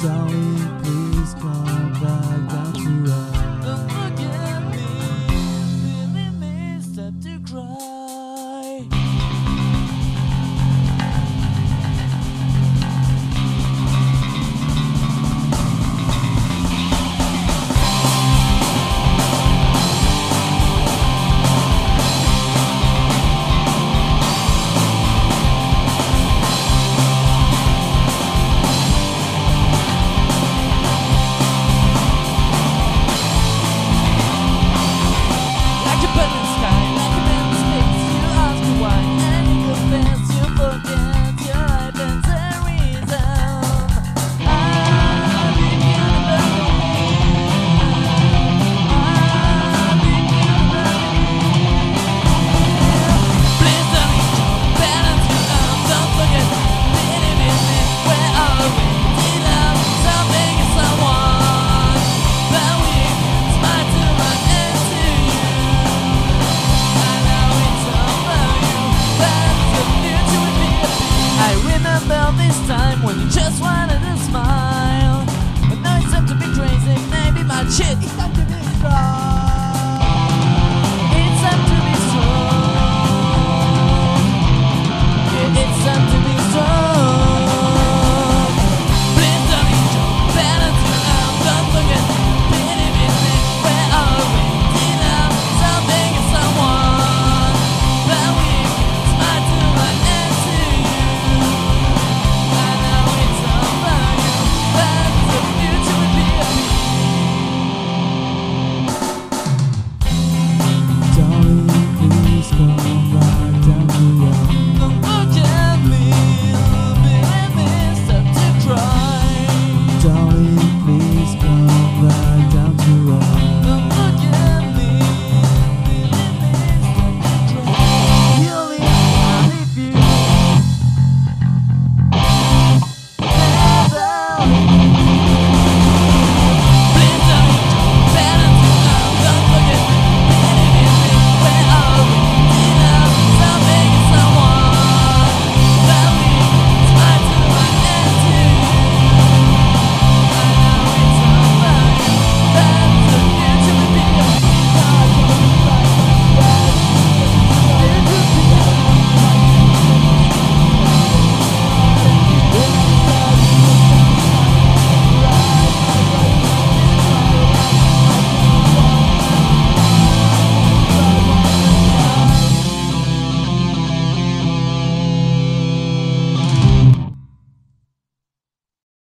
Darling, please come back down to earth. Don't look at me, feeling me start to cry. This time when you just wanted to smile, but now it's time to be crazy. Maybe my shit is time to